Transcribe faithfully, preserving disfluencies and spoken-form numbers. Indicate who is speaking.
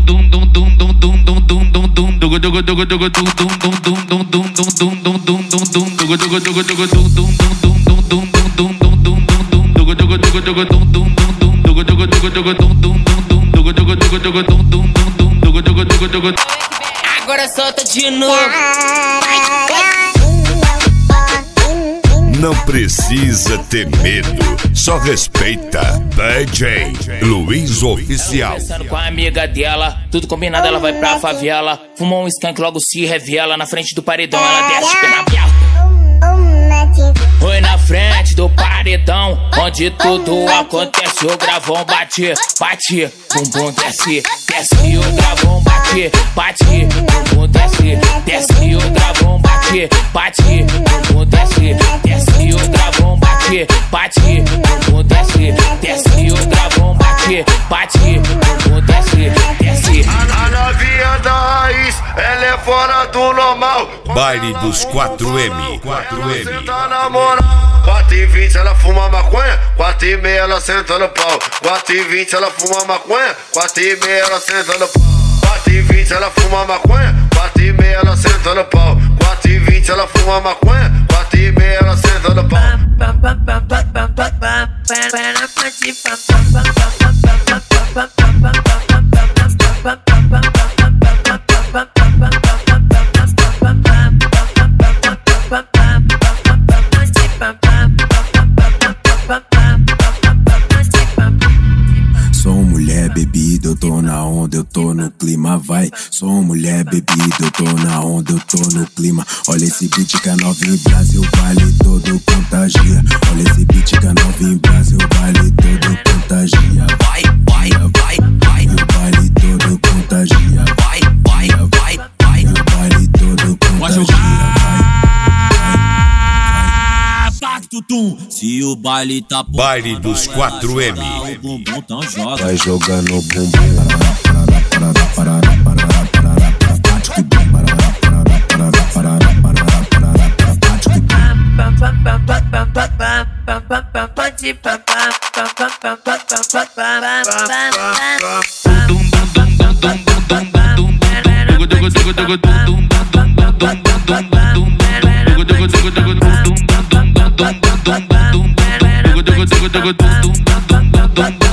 Speaker 1: Agora solta de novo.
Speaker 2: Não precisa ter medo, só respeita. D J Luiz Oficial.
Speaker 1: Conversando com a amiga dela, tudo combinado, ela vai pra favela. Fumou um skunk, logo se revela. Na frente do paredão, ela desce pé na aberta. Foi na frente do paredão, onde tudo acontece. O gravão bate, bate, bumbum desce, desce. O gravão bate, bate, bumbum desce, desce. O gravão bate, bate, bumbum desce, desce. O gravão bate, bate, bumbum desce, desce. O gravão bate, bate, bumbum desce, desce.
Speaker 3: A novinha da raiz, ela é fora do normal.
Speaker 2: Baile dos quatro M. quatro M.
Speaker 3: Tá na moral. quatro e vinte ela fuma maconha, quatro e meia ela senta no pau. quatro e vinte ela fuma maconha, quatro e meia ela senta no pau. quatro e vinte ela fuma maconha, quatro e meia ela senta no pau. quatro e vinte ela fuma maconha, quatro e meia ela senta no pau.
Speaker 4: Sou mulher bebida, eu tô na onda, eu tô no clima, vai. Sou mulher bebida, eu tô na onda, eu tô no clima. Olha esse beat que a nova em Brasil, vale todo contagia. Olha esse beat que a nova em Brasil, vale todo contagia. Vai, vai, vai, vai. O vale todo contagia. Vai, vai, vai, vai. O vale todo contagia. Se o baile tá por
Speaker 2: Baile dos quatro M.
Speaker 4: o bumbum tão joga. Vai jogando o bumbum.
Speaker 2: Dum dum dum dum dum dum dum dum dum dum dum dum dum dum dum dum dum dum dum